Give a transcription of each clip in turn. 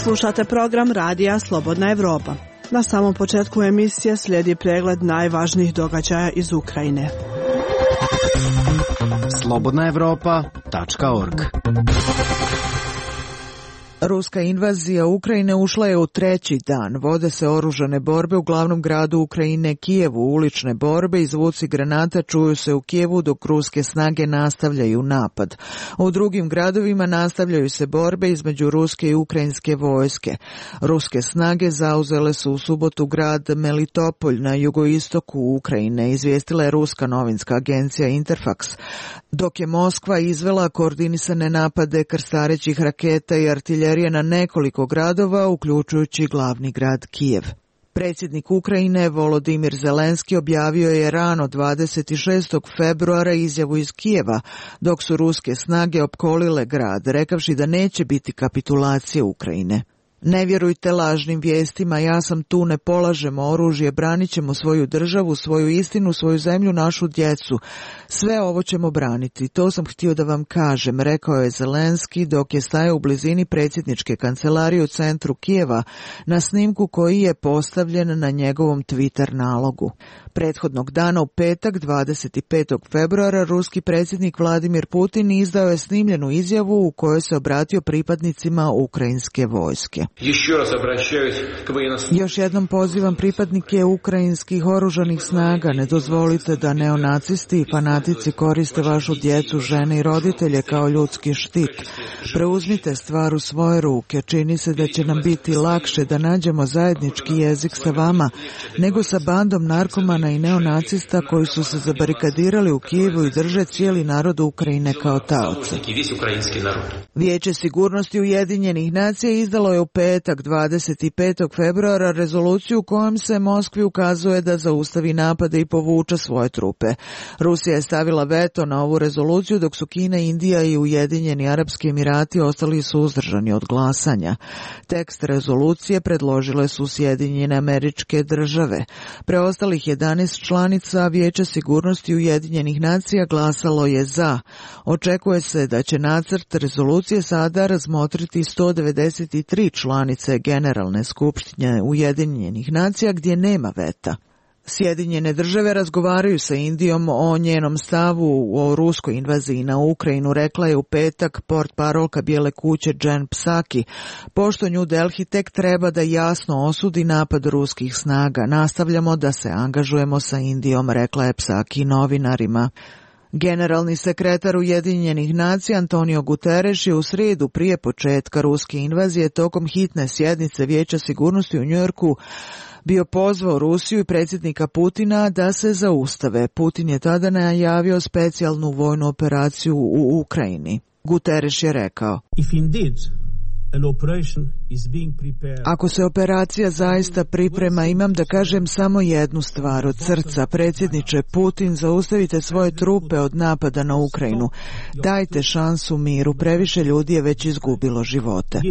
Slušate program Radija Slobodna Evropa. Na samom početku emisije slijedi pregled najvažnijih događaja iz Ukrajine. slobodnaevropa.org. Ruska invazija Ukrajine ušla je u treći dan. Vode se oružane borbe u glavnom gradu Ukrajine, Kijevu. Ulične borbe i zvuci granata čuju se u Kijevu dok ruske snage nastavljaju napad. U drugim gradovima nastavljaju se borbe između ruske i ukrajinske vojske. Ruske snage zauzele su u subotu grad Melitopolj na jugoistoku Ukrajine, izvijestila je ruska novinska agencija Interfax, dok je Moskva izvela koordinisane napade krstarećih raketa i artiljerije na nekoliko gradova, uključujući glavni grad Kijev. Predsjednik Ukrajine Volodimir Zelenski objavio je rano 26. februara izjavu iz Kijeva, dok su ruske snage opkolile grad, rekavši da neće biti kapitulacije Ukrajine. Ne vjerujte lažnim vijestima, ja sam tu, ne polažemo oružje, branit ćemo svoju državu, svoju istinu, svoju zemlju, našu djecu. Sve ovo ćemo braniti, to sam htio da vam kažem, rekao je Zelenski dok je stajao u blizini predsjedničke kancelarije u centru Kijeva na snimku koji je postavljen na njegovom Twitter nalogu. Prethodnog dana u petak, 25. februara, ruski predsjednik Vladimir Putin izdao je snimljenu izjavu u kojoj se obratio pripadnicima ukrajinske vojske. Još jednom pozivam pripadnike ukrajinskih oružanih snaga, ne dozvolite da neonacisti i fanatici koriste vašu djecu, žene i roditelje kao ljudski štit. Preuzmite stvar u svoje ruke, čini se da će nam biti lakše da nađemo zajednički jezik sa vama, nego sa bandom narkomana i neonacista koji su se zabarikadirali u Kijevu i drže cijeli narod Ukrajine kao taoce. Vijeće sigurnosti Ujedinjenih nacija izdalo je u petak 25. februara rezoluciju kojom se Moskvi ukazuje da zaustavi napade i povuče svoje trupe. Rusija je stavila veto na ovu rezoluciju dok su Kina, Indija i Ujedinjeni Arapski Emirati ostali suzdržani od glasanja. Tekst rezolucije predložile su Sjedinjene Američke Države. Preostalih 11 članica Vijeća sigurnosti Ujedinjenih nacija glasalo je za. Očekuje se da će nacrt rezolucije sada razmotriti 193 članice Generalne skupštine Ujedinjenih nacija gdje nema veta. Sjedinjene države razgovaraju sa Indijom o njenom stavu o ruskoj invaziji na Ukrajinu, rekla je u petak portparolka Bijele kuće Jen Psaki, pošto New Delhi tek treba da jasno osudi napad ruskih snaga. Nastavljamo da se angažujemo sa Indijom, rekla je Psaki novinarima. Generalni sekretar Ujedinjenih nacija Antonio Guterres je u srijedu prije početka ruske invazije tokom hitne sjednice Vijeća sigurnosti u Njujorku bio pozvao Rusiju i predsjednika Putina da se zaustave. Putin je tada najavio specijalnu vojnu operaciju u Ukrajini. Guterres je rekao: Ako se operacija zaista priprema, imam da kažem samo jednu stvar od srca. Predsjedniče Putin, zaustavite svoje trupe od napada na Ukrajinu. Dajte šansu miru, previše ljudi je već izgubilo živote.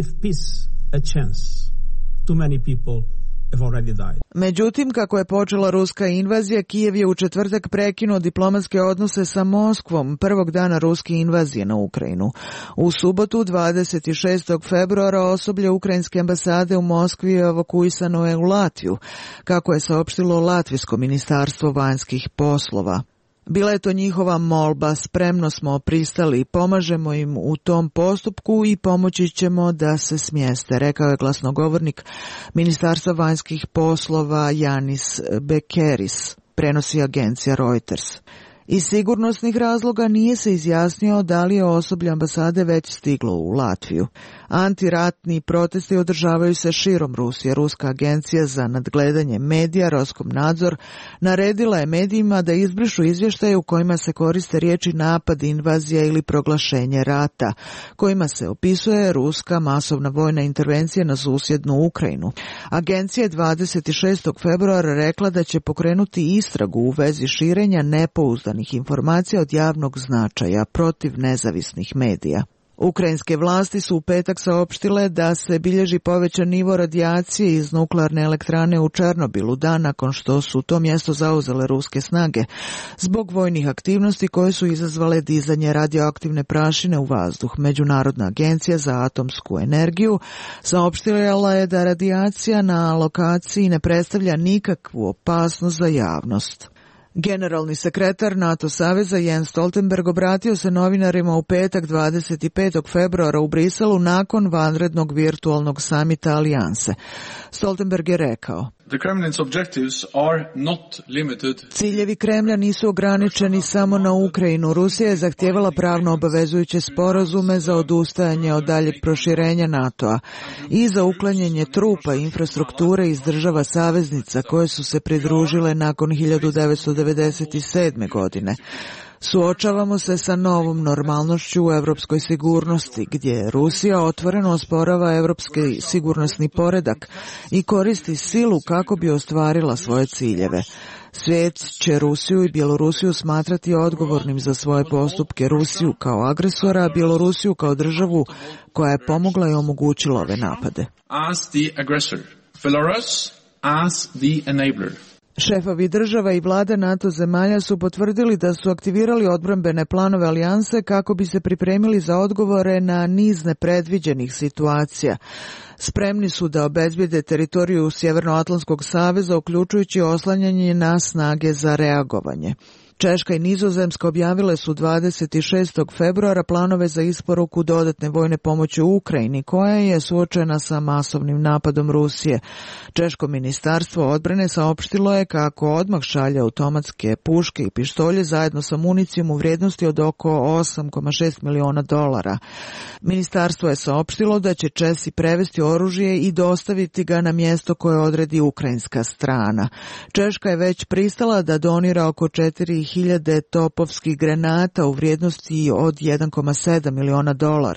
Međutim, kako je počela ruska invazija, Kijev je u četvrtak prekinuo diplomatske odnose sa Moskvom prvog dana ruske invazije na Ukrajinu. U subotu 26. februara osoblje ukrajinske ambasade u Moskvi evakuisano je u Latviju, kako je saopštilo Latvijsko ministarstvo vanjskih poslova. Bila je to njihova molba, spremno smo pristali, pomažemo im u tom postupku i pomoći ćemo da se smjeste, rekao je glasnogovornik Ministarstva vanjskih poslova Janis Bekeris, prenosi agencija Reuters. Iz sigurnosnih razloga nije se izjasnio da li je osoblje ambasade već stiglo u Latviju. Antiratni protesti održavaju se širom Rusije. Ruska agencija za nadgledanje medija Roskomnadzor naredila je medijima da izbrišu izvještaje u kojima se koriste riječi napad, invazija ili proglašenje rata, kojima se opisuje ruska masovna vojna intervencija na susjednu Ukrajinu. Agencija je 26. februara rekla da će pokrenuti istragu u vezi širenja nepouzdanih informacija od javnog značaja protiv nezavisnih medija. Ukrajinske vlasti su u petak saopštile da se bilježi povećan nivo radijacije iz nuklearne elektrane u Černobilu dan nakon što su to mjesto zauzele ruske snage zbog vojnih aktivnosti koje su izazvale dizanje radioaktivne prašine u vazduh. Međunarodna agencija za atomsku energiju saopštila je da radijacija na lokaciji ne predstavlja nikakvu opasnost za javnost. Generalni sekretar NATO saveza Jens Stoltenberg obratio se novinarima u petak 25. februara u Briselu nakon vanrednog virtualnog samita alijanse. Stoltenberg je rekao: Ciljevi Kremlja nisu ograničeni samo na Ukrajinu. Rusija je zahtijevala pravno obavezujuće sporazume za odustajanje od daljeg proširenja NATO-a i za uklanjanje trupa i infrastrukture iz država saveznica koje su se pridružile nakon 1997. godine. Suočavamo se sa novom normalnošću u europskoj sigurnosti, gdje Rusija otvoreno osporava europski sigurnosni poredak i koristi silu kako bi ostvarila svoje ciljeve. Svijet će Rusiju i Bjelorusiju smatrati odgovornim za svoje postupke, Rusiju kao agresora, a Bjelorusiju kao državu koja je pomogla i omogućila ove napade. Šefovi država i vlada NATO zemalja su potvrdili da su aktivirali odbrambene planove alijanse kako bi se pripremili za odgovore na niz nepredviđenih situacija. Spremni su da obezbijede teritoriju Sjevernoatlantskog saveza, uključujući oslanjanje na snage za reagovanje. Češka i Nizozemska objavile su 26. februara planove za isporuku dodatne vojne pomoći u Ukrajini, koja je suočena sa masovnim napadom Rusije. Češko ministarstvo odbrane saopštilo je kako odmah šalje automatske puške i pištolje zajedno sa municijom u vrijednosti od oko $8,6 miliona. Ministarstvo je saopštilo da će Česi prevesti oružje i dostaviti ga na mjesto koje odredi ukrajinska strana. Češka je već pristala da donira oko 4.000 topovskih granata u vrijednosti od $1,7 miliona.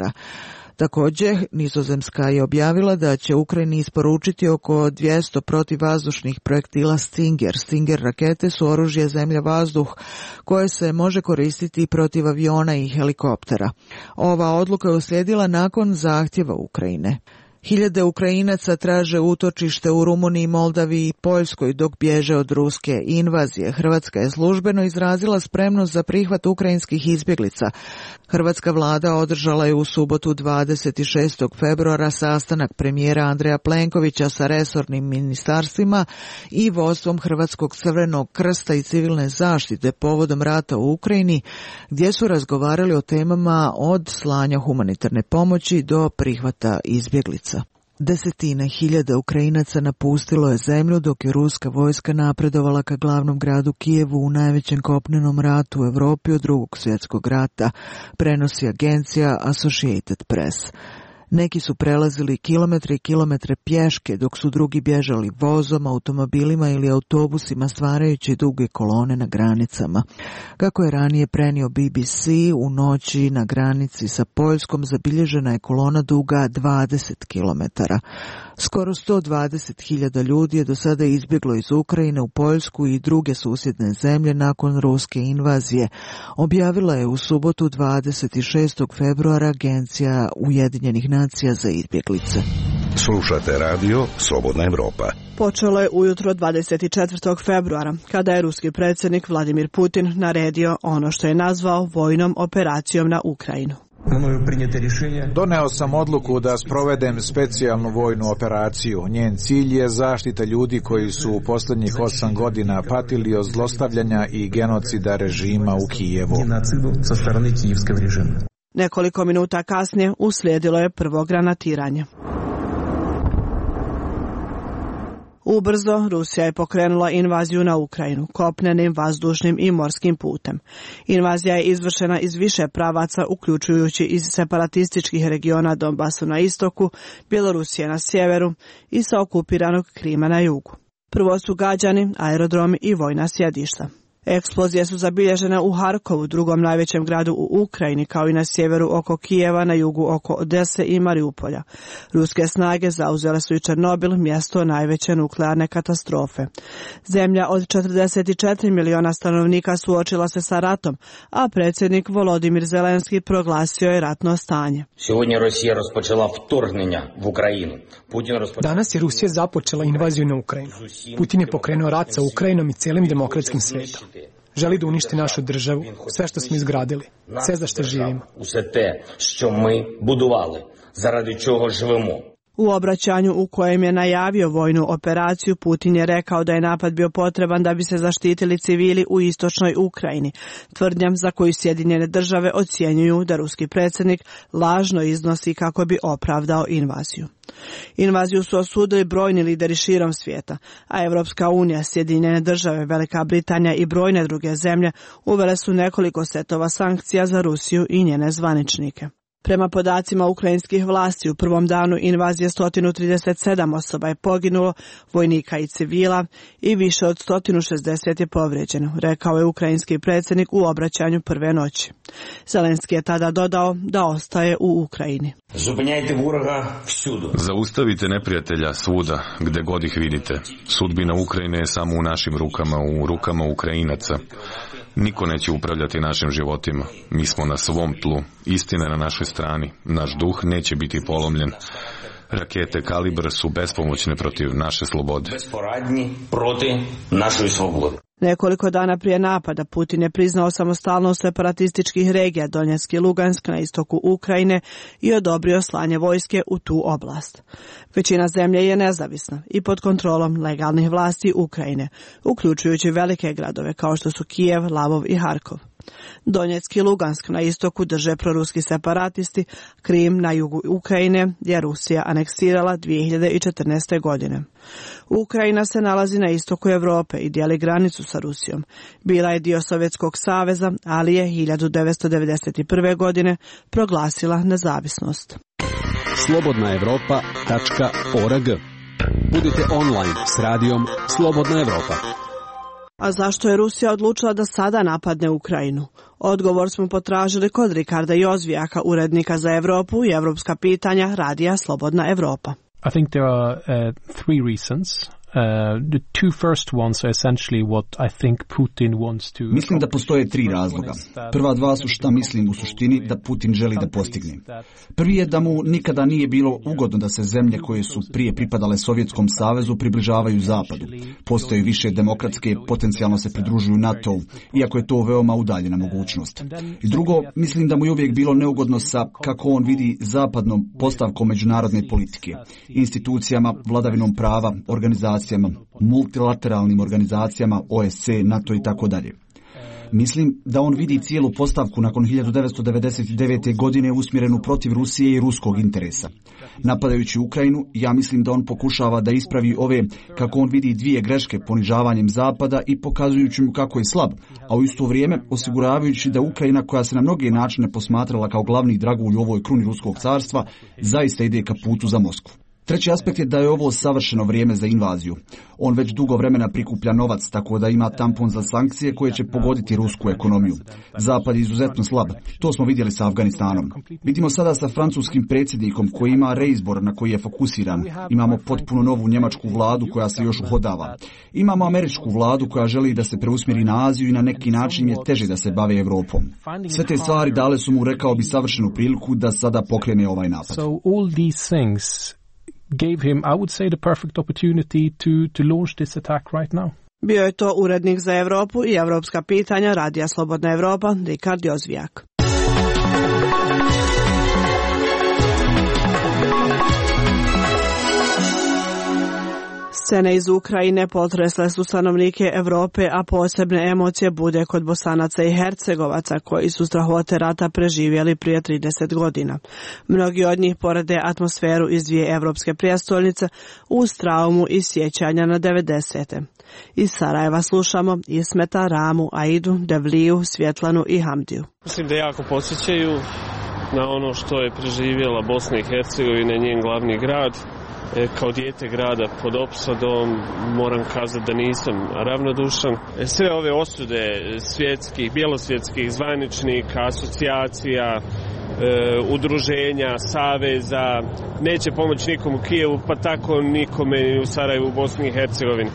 Također, Nizozemska je objavila da će Ukrajini isporučiti oko 200 protivvazdušnih projektila Stinger. Stinger rakete su oružje zemlja-vazduh koje se može koristiti protiv aviona i helikoptera. Ova odluka je uslijedila nakon zahtjeva Ukrajine. Hiljade Ukrajinaca traže utočište u Rumuniji, Moldaviji i Poljskoj dok bježe od ruske invazije. Hrvatska je službeno izrazila spremnost za prihvat ukrajinskih izbjeglica. Hrvatska vlada održala je u subotu 26. februara sastanak premijera Andreja Plenkovića sa resornim ministarstvima i vodstvom Hrvatskog crvenog krsta i civilne zaštite povodom rata u Ukrajini, gdje su razgovarali o temama od slanja humanitarne pomoći do prihvata izbjeglica. Desetine hiljada Ukrajinaca napustilo je zemlju dok je ruska vojska napredovala ka glavnom gradu Kijevu u najvećem kopnenom ratu u Europi od Drugog svjetskog rata, prenosi agencija Associated Press. Neki su prelazili kilometre i kilometre pješke, dok su drugi bježali vozom, automobilima ili autobusima, stvarajući duge kolone na granicama. Kako je ranije prenio BBC, u noći na granici sa Poljskom zabilježena je kolona duga 20 kilometara. Skoro 120.000 ljudi je do sada izbjeglo iz Ukrajine u Poljsku i druge susjedne zemlje nakon ruske invazije, objavila je u subotu 26. februara agencija Ujedinjenih nacija za izbjeglice. Slušate radio Slobodna Evropa. Počelo je ujutro 24. februara, kada je ruski predsjednik Vladimir Putin naredio ono što je nazvao vojnom operacijom na Ukrajinu. Doneo sam odluku da sprovedem specijalnu vojnu operaciju. Njen cilj je zaštita ljudi koji su u posljednjih 8 godina patili od zlostavljanja i genocida režima u Kijevu. Nekoliko minuta kasnije uslijedilo je prvo granatiranje. Ubrzo Rusija je pokrenula invaziju na Ukrajinu, kopnenim, vazdušnim i morskim putem. Invazija je izvršena iz više pravaca, uključujući iz separatističkih regiona Donbasu na istoku, Bjelorusije na sjeveru i sa okupiranog Krima na jugu. Prvo su gađani aerodromi i vojna sjedišta. Eksplozije su zabilježene u Harkovu, drugom najvećem gradu u Ukrajini, kao i na sjeveru oko Kijeva, na jugu oko Odese i Mariupolja. Ruske snage zauzele su i Černobil, mjesto najveće nuklearne katastrofe. Zemlja od 44 miliona stanovnika suočila se sa ratom, a predsjednik Volodimir Zelenski proglasio je ratno stanje. Danas je Rusija započela invaziju na Ukrajinu. Putin je pokrenuo rat sa Ukrajinom i cijelim demokratskim svijetom. Želi da uništi našu državu, sve što smo izgradili, sve za što živimo. U obraćanju u kojem je najavio vojnu operaciju, Putin je rekao da je napad bio potreban da bi se zaštitili civili u istočnoj Ukrajini, tvrdnjom za koju Sjedinjene države ocjenjuju da ruski predsjednik lažno iznosi kako bi opravdao invaziju. Invaziju su osudili brojni lideri širom svijeta, a Europska unija, Sjedinjene države, Velika Britanija i brojne druge zemlje uvele su nekoliko setova sankcija za Rusiju i njene zvaničnike. Prema podacima ukrajinskih vlasti, u prvom danu invazije 137 osoba je poginulo, vojnika i civila, i više od 160 je povrijeđeno, rekao je ukrajinski predsjednik u obraćanju prve noći. Zelenski je tada dodao da ostaje u Ukrajini. Zaustavite neprijatelja svuda, gdje god ih vidite. Sudbina Ukrajine je samo u našim rukama, u rukama Ukrajinaca. Niko neće upravljati našim životima. Mi smo na svom tlu, istina je na našoj strani. Naš duh neće biti polomljen. Rakete Kalibr su bespomoćne protiv naše slobode. Nekoliko dana prije napada Putin je priznao samostalnost separatističkih regija Donjeck i Lugansk na istoku Ukrajine i odobrio slanje vojske u tu oblast. Većina zemlje je nezavisna i pod kontrolom legalnih vlasti Ukrajine, uključujući velike gradove kao što su Kijev, Lavov i Harkov. Donjeck i Lugansk na istoku drže proruski separatisti, Krim na jugu Ukrajine je Rusija aneksirala 2014. godine. Ukrajina se nalazi na istoku Europe i dijeli granicu sa Rusijom. Bila je dio Sovjetskog saveza, ali je 1991. godine proglasila nezavisnost. slobodnaevropa.org. Budite online s radijom Slobodna Evropa. A zašto je Rusija odlučila da sada napadne Ukrajinu? Odgovor smo potražili kod Rikarda Jozvijaka, urednika za Europu i evropska pitanja radija Slobodna Evropa. I think there are three reasons. The two first ones are essentially what I think Putin wants to. Mislim da postoje tri razloga. Prva dva su šta mislim u suštini da Putin želi da postigne. Prvi je da mu nikada nije bilo ugodno da se zemlje koje su prije pripadale Sovjetskom savezu približavaju zapadu. Postaju više demokratske, potencijalno se pridružuju NATO-u, iako je to veoma udaljena mogućnost. I drugo, mislim da mu je uvijek bilo neugodno sa kako on vidi zapadnom postavkom međunarodne politike, institucijama, vladavinom prava, organizacijama, multilateralnim organizacijama, OSCE, NATO i tako dalje. Mislim da on vidi cijelu postavku nakon 1999. godine usmjerenu protiv Rusije i ruskog interesa. Napadajući Ukrajinu, ja mislim da on pokušava da ispravi ove, kako on vidi, dvije greške ponižavanjem Zapada i pokazujući mu kako je slab, a u isto vrijeme osiguravajući da Ukrajina, koja se na mnoge načine posmatrala kao glavni dragulj u ovoj kruni ruskog carstva, zaista ide ka putu za Moskvu. Treći aspekt je da je ovo savršeno vrijeme za invaziju. On već dugo vremena prikuplja novac, tako da ima tampon za sankcije koje će pogoditi rusku ekonomiju. Zapad je izuzetno slab. To smo vidjeli sa Afganistanom. Vidimo sada sa francuskim predsjednikom koji ima reizbor na koji je fokusiran. Imamo potpuno novu njemačku vladu koja se još uhodava. Imamo američku vladu koja želi da se preusmjeri na Aziju i na neki način je teže da se bave Europom. Sve te stvari dale su mu, rekao bi, savršenu priliku da sada pokrene ovaj napad. Gave him, I would say, the perfect opportunity to launch this attack right now. Bio je to urednik za Europu i evropska pitanja radija Slobodna Evropa, Rikard Jozvijak. Scene iz Ukrajine potresle su stanovnike Europe, a posebne emocije bude kod Bosanaca i Hercegovaca koji su strahote rata preživjeli prije 30 godina. Mnogi od njih porede atmosferu iz dvije evropske prijestolnice uz traumu i sjećanja na 90. Iz Sarajeva slušamo Ismeta, Ramu, Aidu, Devliju, Svjetlanu i Hamdiju. Mislim da jako podsjećaju na ono što je preživjela Bosna i Hercegovina, njen glavni grad. kao dijete grada pod opsadom, moram kazati da nisam ravnodušan. Sve ove osude svjetskih, bjelosvjetskih zvaničnika, asocijacija, udruženja, saveza, neće pomoći nikom u Kijevu, pa tako nikome u Sarajevu, u Bosni i Hercegovini.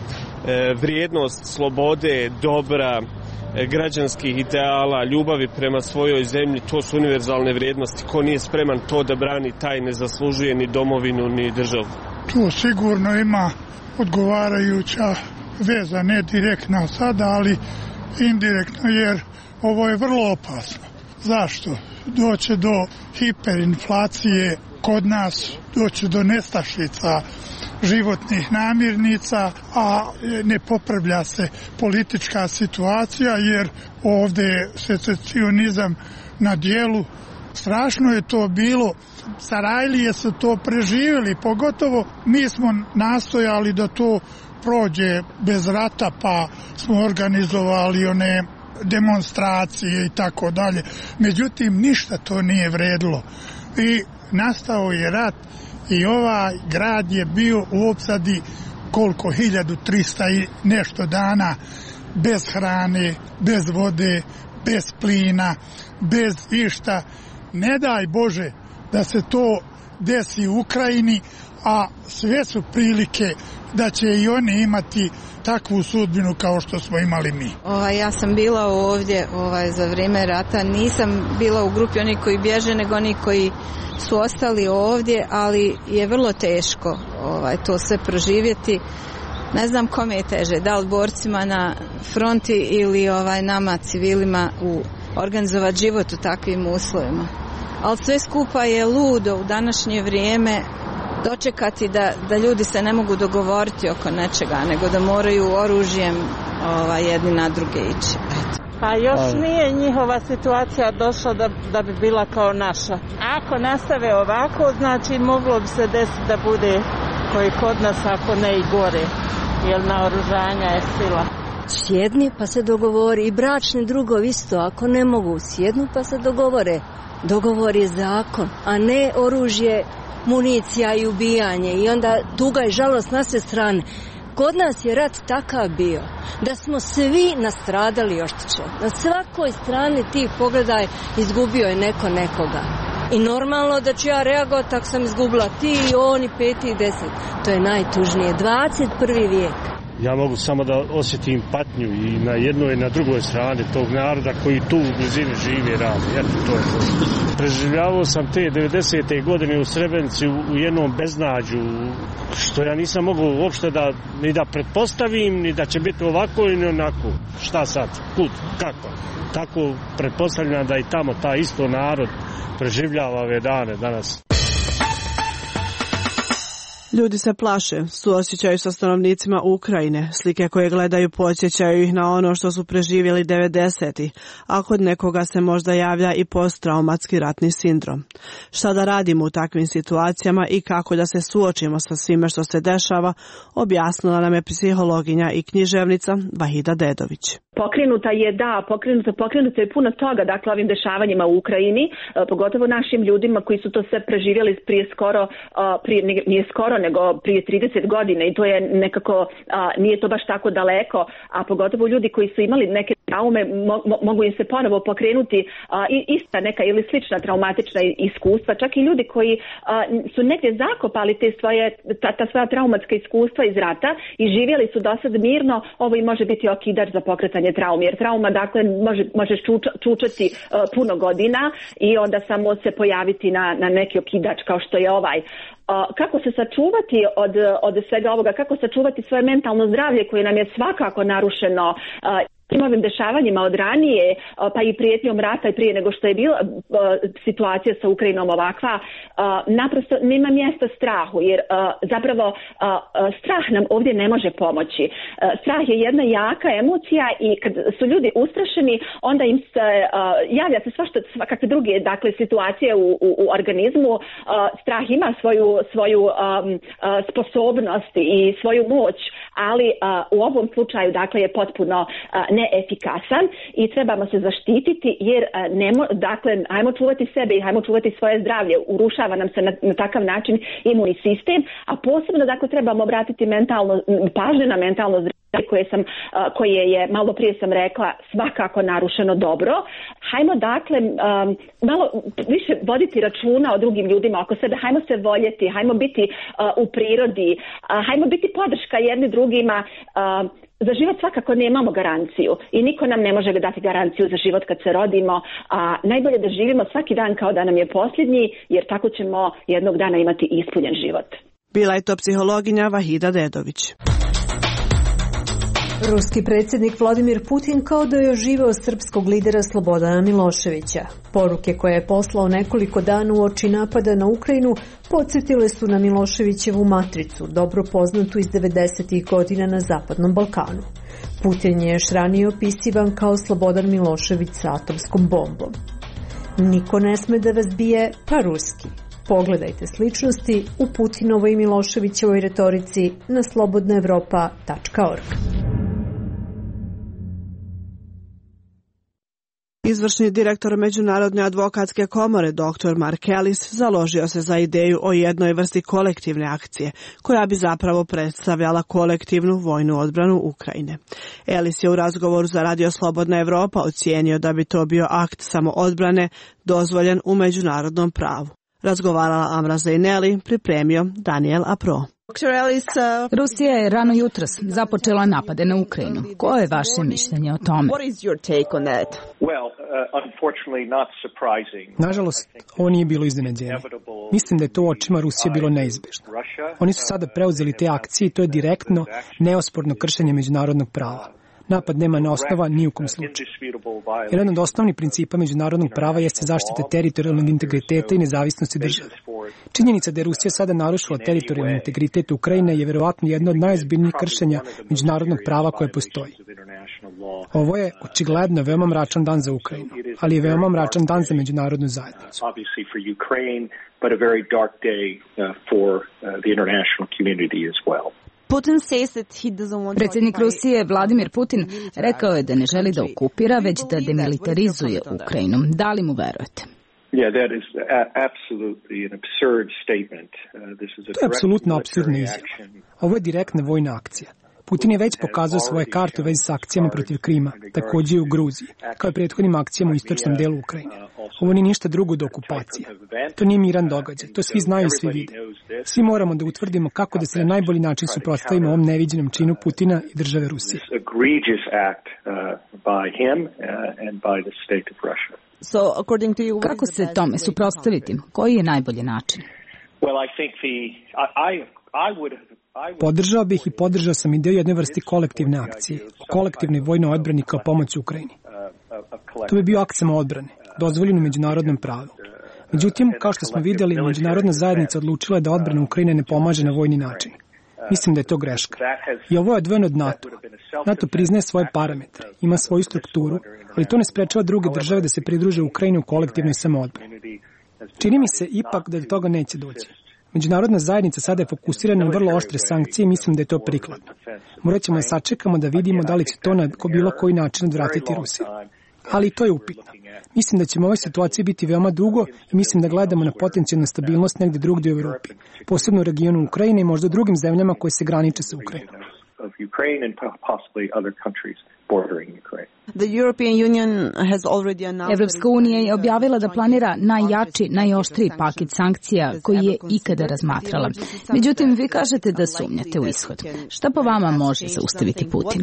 Vrijednost slobode, dobra, građanskih ideala, ljubavi prema svojoj zemlji, to su univerzalne vrijednosti. Ko nije spreman to da brani, taj ne zaslužuje ni domovinu, ni državu. Tu sigurno ima odgovarajuća veza, ne direktna sada, ali indirektno, jer ovo je vrlo opasno. Zašto? Doće do hiperinflacije kod nas, doće do nestašica životnih namirnica, a ne popravlja se politička situacija, jer ovdje je secesionizam na dijelu. Strašno je to bilo. Sarajlije su to preživjeli, pogotovo mi smo nastojali da to prođe bez rata, pa smo organizovali one demonstracije i tako dalje. Međutim, ništa to nije vredilo. I nastao je rat i ovaj grad je bio u opsadi koliko, 1300 i nešto dana, bez hrane, bez vode, bez plina, bez išta. Ne daj Bože da se to desi u Ukrajini, a sve su prilike da će i oni imati takvu sudbinu kao što smo imali mi. Ja sam bila ovdje za vrijeme rata, nisam bila u grupi onih koji bježe, nego oni koji su ostali ovdje, ali je vrlo teško to sve proživjeti. Ne znam kome je teže, da li borcima na fronti ili nama civilima organizovati život u takvim uslovima. Ali sve skupa je ludo u današnje vrijeme dočekati da ljudi se ne mogu dogovoriti oko nečega, nego da moraju oružjem jedni na druge ići. Pa još nije njihova situacija došla da bi bila kao naša. Ako nastave ovako, znači moglo bi se desiti da bude koji kod nas, ako ne i gore, jer naoružanja je sila. Sjedni pa se dogovori, i bračni drugovi isto, ako ne mogu sjednu pa se dogovore. Dogovor je zakon, a ne oružje, municija i ubijanje, i onda tuga i žalost na sve strane. Kod nas je rat takav bio da smo svi nastradali oštećeni. Na svakoj strani ti pogledaj, izgubio je neko nekoga. I normalno da ću ja reagovati ako sam izgubila ti i oni, 5. i 10. To je najtužnije. 21. vijek. Ja mogu samo da osjetim patnju i na jednoj i na drugoj strani tog naroda koji tu u blizini živi i radi. Eto, to je to. Preživljavao sam te 90. godine u Srebrenici u jednom beznađu, što ja nisam mogao uopšte ni da pretpostavim, ni da će biti ovako ili onako. Šta sad? Kud? Kako? Tako pretpostavljam da i tamo ta isto narod preživljava ove dane danas. Ljudi se plaše, suosjećaju sa stanovnicima Ukrajine, slike koje gledaju podsjećaju ih na ono što su preživjeli 90-ih, a kod nekoga se možda javlja i posttraumatski ratni sindrom. Šta da radimo u takvim situacijama i kako da se suočimo sa svime što se dešava, objasnila nam je psihologinja i književnica Vahida Dedović. Pokrenuto je puno toga, dakle, ovim dešavanjima u Ukrajini, pogotovo našim ljudima koji su to sve preživjeli nije skoro, nego prije 30 godina, i to je nekako, nije to baš tako daleko, a pogotovo ljudi koji su imali neke traume, mogu im se ponovo pokrenuti ista neka ili slična traumatična iskustva, čak i ljudi koji su negdje zakopali ta svoja traumatska iskustva iz rata i živjeli su dosad mirno, ovo i može biti okidač za pokretanje traume, jer trauma, dakle, možeš čučati puno godina i onda samo se pojaviti na neki okidač kao što je ovaj. Kako se sačuvati od svega ovoga, kako sačuvati svoje mentalno zdravlje koje nam je svakako narušeno ovim dešavanjima od ranije, pa i prijetnjom rata i prije nego što je bila situacija sa Ukrajinom ovakva, naprosto nema mjesta strahu, jer zapravo strah nam ovdje ne može pomoći. Strah je jedna jaka emocija i kad su ljudi ustrašeni, onda im se javlja se svakakve druge, dakle, situacije u organizmu. Strah ima svoju sposobnost i svoju moć, ali u ovom slučaju, dakle, je potpuno neefikasan i trebamo se zaštititi jer dakle, hajmo čuvati sebe i hajmo čuvati svoje zdravlje. Urušava nam se na takav način imunni sistem, a posebno dakle trebamo obratiti pažnju na mentalno zdravlje koje je, malo prije sam rekla, svakako narušeno dobro. Hajmo dakle malo više voditi računa o drugim ljudima oko sebe, hajmo se voljeti, hajmo biti u prirodi, hajmo biti podrška jedni drugima. Za život svakako nemamo garanciju i niko nam ne može dati garanciju za život kad se rodimo, a najbolje da živimo svaki dan kao da nam je posljednji, jer tako ćemo jednog dana imati ispunjen život. Bila je to psihologinja Vahida Dedović. Ruski predsjednik Vladimir Putin kao da je oživeo srpskog lidera Slobodana Miloševića. Poruke koje je poslao nekoliko dana uoči napada na Ukrajinu podsjetile su na Miloševićevu matricu, dobro poznatu iz 90-ih godina na Zapadnom Balkanu. Putin je još ranije opisivan kao Slobodan Milošević sa atomskom bombom. Niko ne sme da vas bije, pa ruski. Pogledajte sličnosti u Putinovoj i Miloševićevoj retorici na slobodnaevropa.org. Izvršni direktor Međunarodne advokatske komore dr. Mark Ellis založio se za ideju o jednoj vrsti kolektivne akcije, koja bi zapravo predstavljala kolektivnu vojnu odbranu Ukrajine. Ellis je u razgovoru za Radio Slobodna Evropa ocijenio da bi to bio akt samoodbrane dozvoljen u međunarodnom pravu. Razgovarala Amra Zaineli, pripremio Daniel Apro. Rusija je rano jutros započela napade na Ukrajinu. Koje je vaše mišljenje o tome? Nažalost, ovo nije bilo iznenađenje. Mislim da je to u očima Rusije bilo neizbežno. Oni su sada preuzeli te akcije i to je direktno, neosporno kršenje međunarodnog prava. Napad nema osnova ni u kom slučaju. Jedan od osnovnih principa međunarodnog prava jeste zaštita teritorijalnog integriteta i nezavisnosti države. Činjenica da je Rusija sada narušila teritorijalni integritet Ukrajine je verovatno jedno od najozbiljnijih kršenja međunarodnog prava koje postoji. Ovo je očigledno veoma mračan dan za Ukrajinu, ali je veoma mračan dan za međunarodnu zajednicu. Predsjednik Rusije Vladimir Putin rekao je da ne želi da okupira, već da demilitarizuje Ukrajinu. Da li mu verujete? To je apsolutno apsurdna izjava. Ovo je direktna vojna akcija. Putin je već pokazao svoje karte u vezi s akcijama protiv Krima, također i u Gruziji, kao i prethodnim akcijama u istočnom delu Ukrajine. Ovo nije ništa drugo do okupacije. To nije miran događaj, to svi znaju i svi vide. Svi moramo da utvrdimo kako da se na najbolji način suprotstavimo ovom neviđenom činu Putina i države Rusije. Kako se tome suprotstaviti? Koji je najbolji način? Podržao bih i podržao sam ideju jedne vrste kolektivne akcije, kolektivnoj vojnoj odbrani kao pomoć Ukrajini. To bi bio akt samoodbrane, dozvoljen u međunarodnom pravu. Međutim, kao što smo vidjeli, međunarodna zajednica odlučila je da odbrana Ukrajine ne pomaže na vojni način. Mislim da je to greška. I ovo je odvojeno od NATO. NATO priznaje svoje parametre, ima svoju strukturu, ali to ne sprečava druge države da se pridruže Ukrajini u kolektivnoj samoodbrani. Čini mi se ipak da do toga neće doći. Međunarodna zajednica sada je fokusirana na vrlo oštre sankcije i mislim da je to prikladno. Morat ćemo da sačekamo da vidimo da li će to na bilo koji način odvratiti Rusiju. Ali to je upitno. Mislim da će u ovoj situaciji biti veoma dugo i mislim da gledamo na potencijalnu stabilnost negdje drugdje u Evropi, posebno u regionu Ukrajine i možda u drugim zemljama koje se graniče sa Ukrajinom. Evropska unija je objavila da planira najjači, najoštriji paket sankcija koji je ikada razmatrala. Međutim, vi kažete da sumnjate u ishod. Šta po vama može zaustaviti Putina?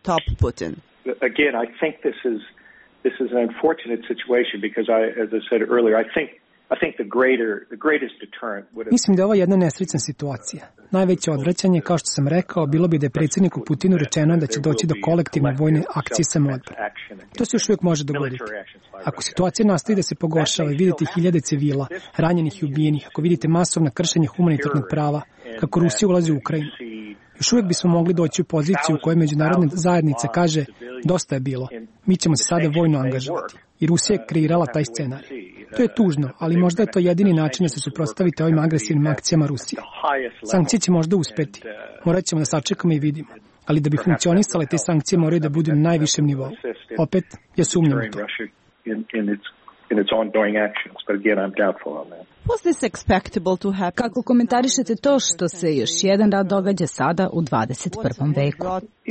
This is an unfortunate situation because as I said earlier, I think the greatest deterrent would have... Mislim da je ovo jedna nesrećna situacija. Najveće odvraćanje, kao što sam rekao, bilo bi da je predsjedniku Putinu rečeno da će doći do kolektivne vojne akcije samoodbrane. To se još uvijek može dogoditi. Ako situacija nastavi da se pogoršava i vidite hiljade civila, ranjenih i ubijenih, ako vidite masovna kršenje humanitarnog prava, kako Rusija ulazi u Ukrajinu, još uvijek bismo mogli doći u poziciju u kojoj međunarodna zajednica kaže dosta je bilo, mi ćemo se sada vojno angažovati. I Rusija je kreirala taj scenarij. To je tužno, ali možda je to jedini način da se suprotstavite ovim agresivnim akcijama Rusije. Sankcije će možda uspeti. Morat ćemo da sačekamo i vidimo. Ali da bi funkcionisale, te sankcije moraju da budu na najvišem nivou. Opet, ja sumnjam u to. Kako komentarišete to što se još jedan rat događa sada u 21. veku?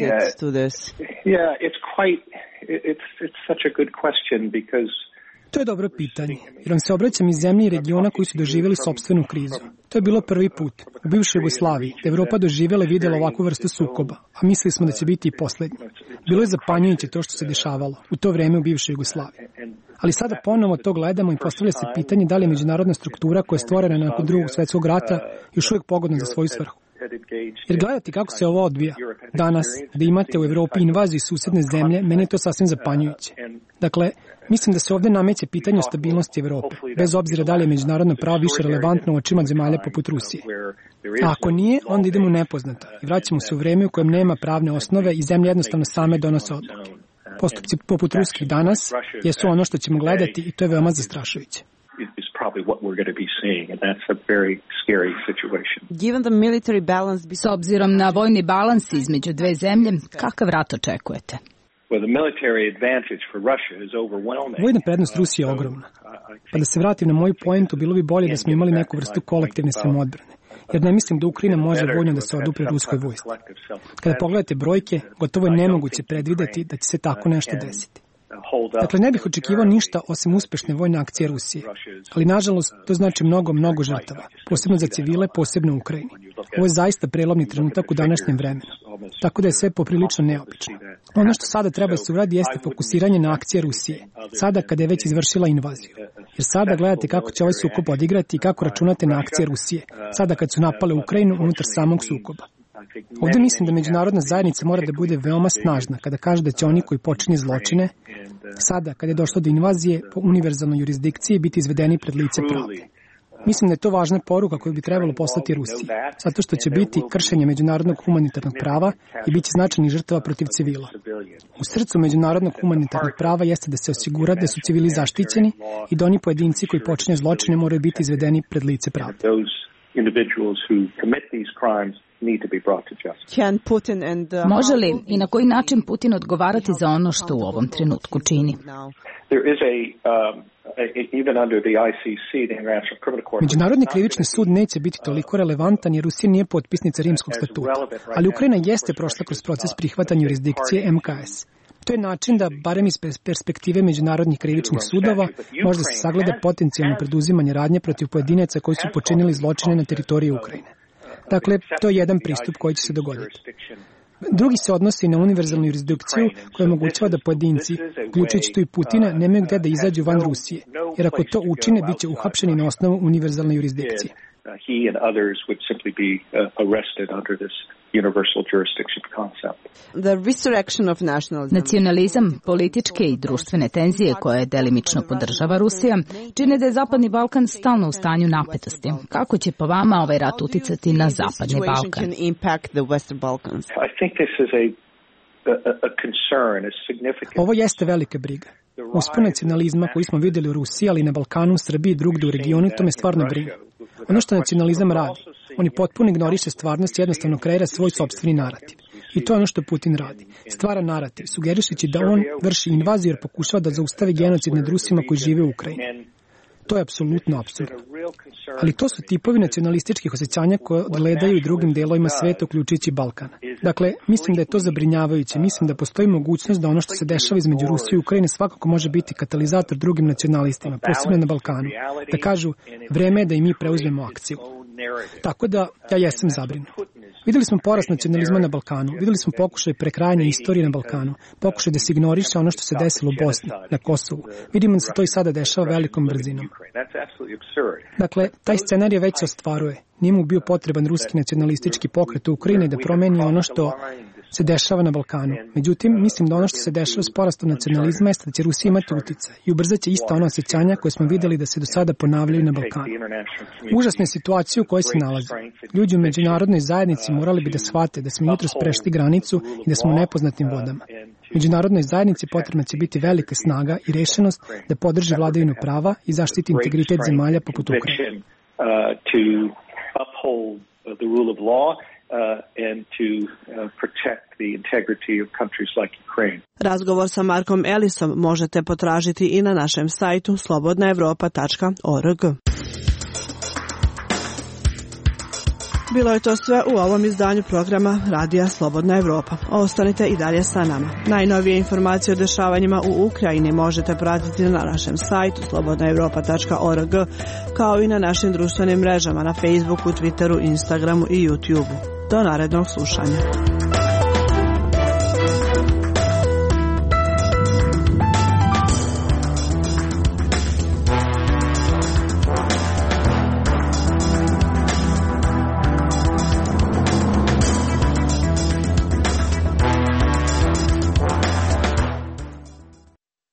To je dobro pitanje, jer vam se obraćam iz zemlje i regiona koji su doživjeli sopstvenu krizu. To je bilo prvi put u bivšoj Jugoslaviji da Evropa doživjela i videla ovakvu vrstu sukoba, a mislili smo da će biti i poslednji. Bilo je zapanjujuće to što se dešavalo u to vreme u bivšoj Jugoslaviji. Ali sada ponovo to gledamo i postavlja se pitanje da li je međunarodna struktura koja je stvorena nakon Drugog svjetskog rata još uvijek pogodna za svoju svrhu. Jer gledati kako se ovo odvija danas, da imate u Evropi invaziju iz susedne zemlje, meni je to sasvim zapanjujuće. Dakle, mislim da se ovdje nameće pitanje o stabilnosti Evrope, bez obzira da li je međunarodno pravo više relevantno u očima zemalja poput Rusije. A ako nije, onda idemo u nepoznato i vraćamo se u vreme u kojem nema pravne osnove i zemlje jednostavno same donose odluke. Postupci poput ruskih danas jesu ono što ćemo gledati i to je veoma zastrašujuće. S obzirom na vojni balans između dve zemlje, kakav rat očekujete? Vojna prednost Rusije je ogromna. Pa da se vratim na moju pojentu, bilo bi bolje da smo imali neku vrstu kolektivne samoodbrane. Jer ne mislim da Ukrajina može vojno da se odupre ruskoj vojsci. Kada pogledate brojke, gotovo je nemoguće predvideti da će se tako nešto desiti. Dakle, ne bih očekivao ništa osim uspešne vojne akcije Rusije. Ali, nažalost, to znači mnogo žrtava. Posebno za civile, posebno u Ukrajini. Ovo je zaista prelomni trenutak u današnjem vremenu. Tako da je sve poprilično neobično. Ono što sada treba se uradi jeste fokusiranje na akcije Rusije. Sada kada je već izvršila invaziju. Jer sada gledate kako će ovaj sukob odigrati i kako računate na akcije Rusije. Sada kad su napale Ukrajinu unutar samog sukoba. Ovdje mislim da međunarodna zajednica mora da bude veoma snažna kada kaže da će oni koji počine zločine, sada kada je došlo do invazije po univerzalnoj jurisdikciji, biti izvedeni pred lice pravde. Mislim da je to važna poruka koju bi trebalo poslati Rusiji, zato što će biti kršenje međunarodnog humanitarnog prava i bit će značajnih žrtava protiv civila. U srcu međunarodnog humanitarnog prava jeste da se osigura da su civili zaštićeni i da oni pojedinci koji počine zločine moraju biti izvedeni pred lice pravde. Može li i na koji način Putin odgovarati za ono što u ovom trenutku čini? Međunarodni krivični sud neće biti toliko relevantan jer Rusija nije potpisnica Rimskog statuta, ali Ukrajina jeste prošla kroz proces prihvatanja jurisdikcije MKS. To je način da, barem iz perspektive međunarodnih krivičnih sudova, možda se sagleda potencijalno preduzimanje radnje protiv pojedinaca koji su počinili zločine na teritoriji Ukrajine. Dakle, to je jedan pristup koji će se dogoditi. Drugi se odnosi na univerzalnu jurisdikciju koja omogućava da pojedinci, uključujući tu i Putina, nemaju gde da izađu van Rusije, jer ako to učine, bit će uhapšeni na osnovu univerzalne jurisdikcije. Nacionalizam, političke i društvene tenzije koje delimično podržava Rusija, čine da je Zapadni Balkan stalno u stanju napetosti. Kako će po vama ovaj rat uticati na Zapadni Balkan? Ovo jeste velika briga. Uspon nacionalizma koji smo vidjeli u Rusiji, ali i na Balkanu, Srbiji i drugdje u regionu, to me stvarno brine. Ono što nacionalizam radi, on je potpuno ignoriše stvarnost i jednostavno kreira svoj sopstveni narativ. I to je ono što Putin radi. Stvara narativ, sugerišući da on vrši invaziju jer pokušava da zaustavi genocid nad Rusima koji žive u Ukrajini. To je apsolutno apsurdno. Ali to su tipovi nacionalističkih osjećanja koje odgledaju i drugim delovima sveta, uključujući Balkana. Dakle, mislim da je to zabrinjavajuće. Mislim da postoji mogućnost da ono što se dešava između Rusije i Ukrajine svakako može biti katalizator drugim nacionalistima, posebno na Balkanu. Da kažu, vreme je da i mi preuzmemo akciju. Tako da, ja jesam zabrinut. Vidjeli smo porast nacionalizma na Balkanu, vidjeli smo pokušaj prekrajanja istorije na Balkanu, pokušaj da se ignoriše ono što se desilo u Bosni, na Kosovu. Vidimo da se to i sada dešava velikom brzinom. Dakle, taj scenarij već se ostvaruje. Nije mu bio potreban ruski nacionalistički pokret u Ukrajini da promeni ono što se dešava na Balkanu. Međutim, mislim da ono što se dešava s porastom nacionalizma jeste da će Rusija imati utjecaj i ubrzaće ista ona osjećanja koje smo vidjeli da se do sada ponavljaju na Balkanu. Užasna je situacija u kojoj se nalazi. Ljudi u međunarodnoj zajednici morali bi da shvate da smo jutros prešli granicu i da smo u nepoznatim vodama. Međunarodnoj zajednici potrebna će biti velika snaga i rešenost da podrži vladavinu prava i zaštiti integritet zemalja poput Ukrajine. and to protect the integrity of countries like Ukraine. Razgovor sa Markom Ellisom možete potražiti i na našem sajtu slobodnaevropa.org. Bilo je to sve u ovom izdanju programa Radija Slobodna Evropa. Ostanite i dalje sa nama. Najnovije informacije o dešavanjima u Ukrajini možete pratiti na našem sajtu slobodnaevropa.org, kao i na našim društvenim mrežama na Facebooku, Twitteru, Instagramu i YouTubeu. Do narednog slušanja.